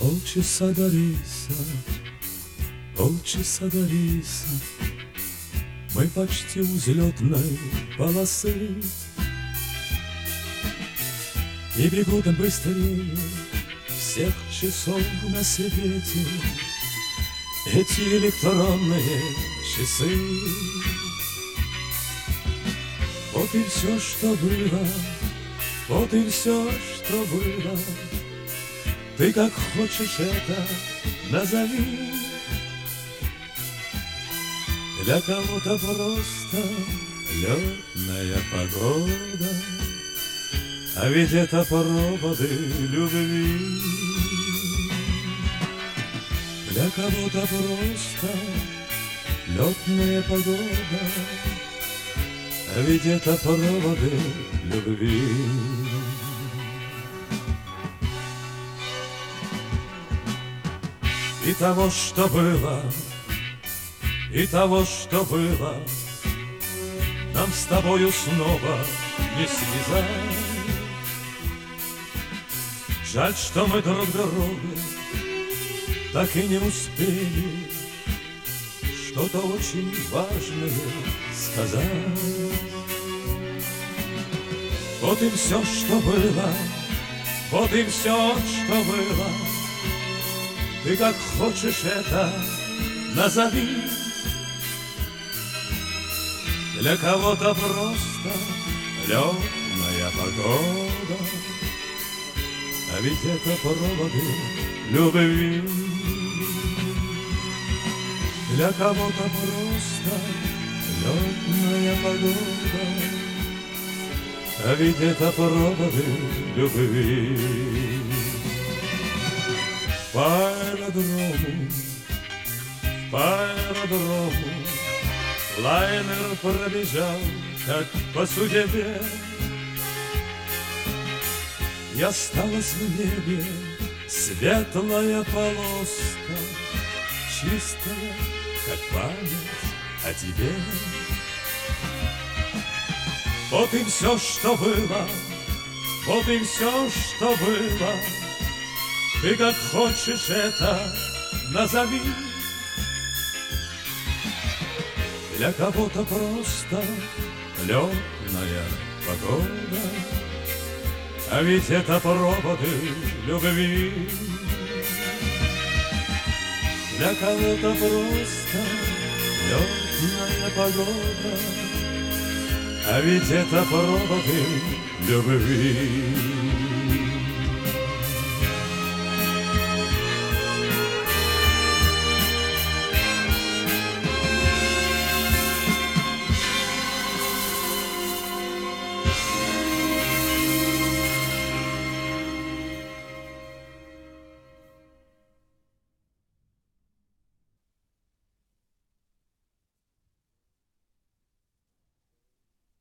Полчаса до рейса, полчаса до рейса, мы почти у взлетной полосы. И бегут быстрее всех часов на свете эти электронные часы. Вот и все, что было, вот и все, что было. Ты как хочешь это назови. Для кого-то просто летная погода, а ведь это проводы любви. Для кого-то просто летная погода, а ведь это проводы любви. И того, что было, и того, что было, нам с тобою снова не связать. Жаль, что мы друг другу так и не успели что-то очень важное сказать. Вот и все, что было, вот и все, что было. Ты как хочешь это назови. Для кого-то просто летная погода, а ведь это проводы любви. Для кого-то просто летная погода, а ведь это проводы любви. По аэродрому лайнер пробежал, как по судьбе. И осталась в небе светлая полоска, чистая, как память о тебе. Вот и все, что было, вот и все, что было. Ты как хочешь это назови. Для кого-то просто летная погода, а ведь это проводы любви. Для кого-то просто летная погода, а ведь это проводы любви.